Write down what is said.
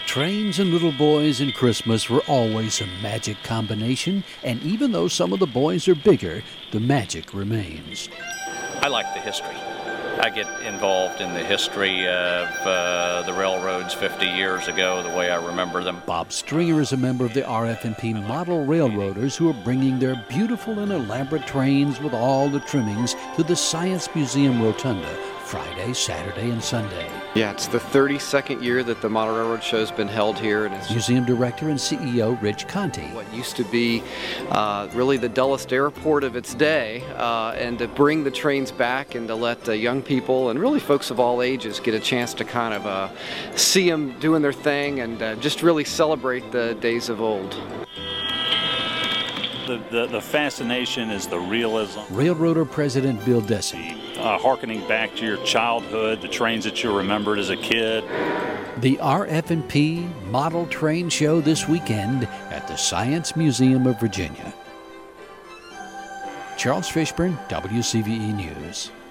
Trains and little boys and Christmas were always a magic combination, and even though some of the boys are bigger, the magic remains. I like the history. I get involved in the history of the railroads 50 years ago, the way I remember them. Bob Stringer is a member of the RF&P Model Railroaders who are bringing their beautiful and elaborate trains with all the trimmings to the Science Museum Rotunda Friday, Saturday, and Sunday. Yeah, it's the 32nd year that the Model Railroad Show has been held here. And it's Museum Director and CEO Rich Conte. What used to be really the dullest airport of its day, and to bring the trains back and to let young people and really folks of all ages get a chance to kind of see them doing their thing and just really celebrate the days of old. The fascination is the realism. Railroader President Bill Dessy. Harkening back to your childhood, the trains that you remembered as a kid. The RF&P Model Train Show this weekend at the Science Museum of Virginia. Charles Fishburne, WCVE News.